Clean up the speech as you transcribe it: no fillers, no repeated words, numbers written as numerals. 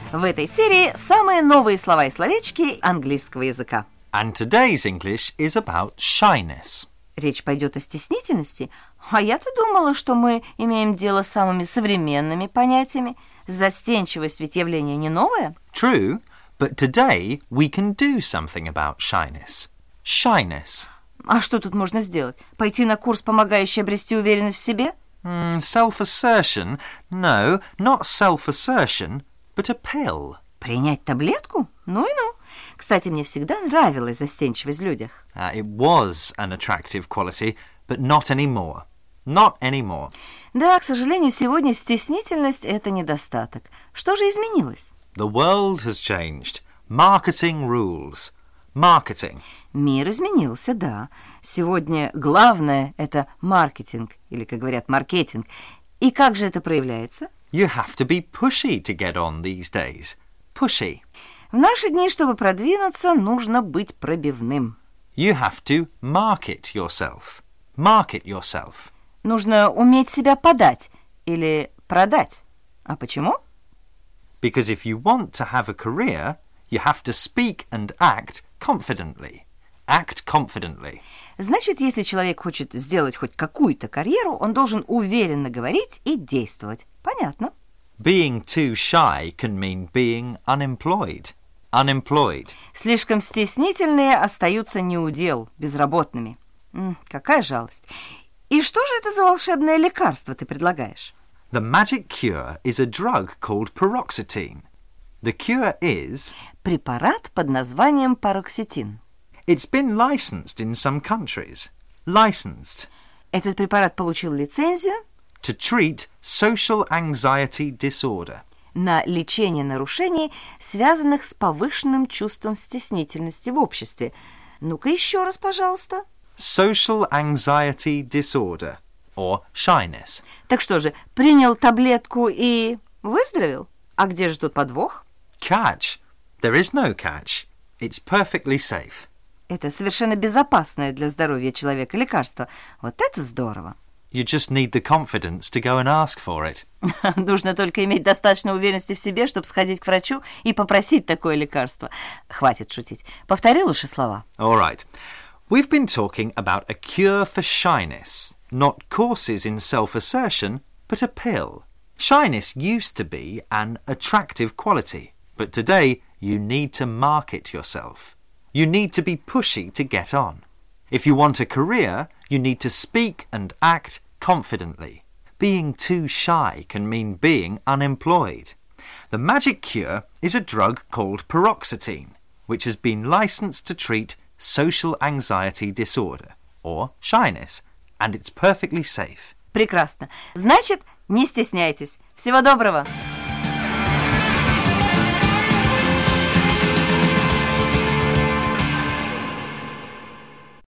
В этой серии самые новые слова и словечки английского языка. And today's English is about shyness. Речь пойдет о стеснительности, а я-то думала, что мы имеем дело с самыми современными понятиями. Застенчивость ведь явление не новое. True, but today we can do something about shyness. Shyness. А что тут можно сделать? Пойти на курс, помогающий обрести уверенность в себе? Self-assertion? No, not self-assertion, but a pill. Принять таблетку? Ну и ну. Кстати, мне всегда нравилась застенчивость в людях. It was an attractive quality, but not anymore. Not anymore. Да, к сожалению, сегодня стеснительность – это недостаток. Что же изменилось? The world has changed. Marketing rules. Marketing. Мир изменился, да. Сегодня главное – это маркетинг, или, как говорят, маркетинг. И как же это проявляется? You have to be pushy to get on these days. Pushy. В наши дни, чтобы продвинуться, нужно быть пробивным. You have to market yourself. Market yourself. Нужно уметь себя подать или продать. А почему? Because if you want to have a career, you have to speak and act confidently. Act confidently. Значит, если человек хочет сделать хоть какую-то карьеру, он должен уверенно говорить и действовать. Понятно. Being too shy can mean being unemployed. Unemployed. Слишком стеснительные остаются неудел, безработными. Какая жалость. И что же это за волшебное лекарство ты предлагаешь? The magic cure is a drug called paroxetine. The cure is... Препарат под названием пароксетин. It's been licensed in some countries. Licensed. Этот препарат получил лицензию To treat social anxiety disorder. На лечение нарушений, связанных с повышенным чувством стеснительности в обществе. Ну-ка еще раз, пожалуйста. Social anxiety disorder, or shyness. Так что же, принял таблетку и выздоровел? А где же тут подвох? Catch. There is no catch. It's perfectly safe. Это совершенно безопасное для здоровья человека лекарство. Вот это здорово. You just need the confidence to go and ask for it. Нужно только иметь достаточно уверенности в себе, чтобы сходить к врачу и попросить такое лекарство. Хватит шутить. Повтори лучше слова. All right. We've been talking about a cure for shyness. Not courses in self-assertion, but a pill. Shyness used to be an attractive quality, but today you need to market yourself. You need to be pushy to get on. If you want a career, you need to speak and act confidently. Being too shy can mean being unemployed. The magic cure is a drug called paroxetine, which has been licensed to treat social anxiety disorder, or shyness, and it's perfectly safe. Прекрасно. Значит, не стесняйтесь. Всего доброго.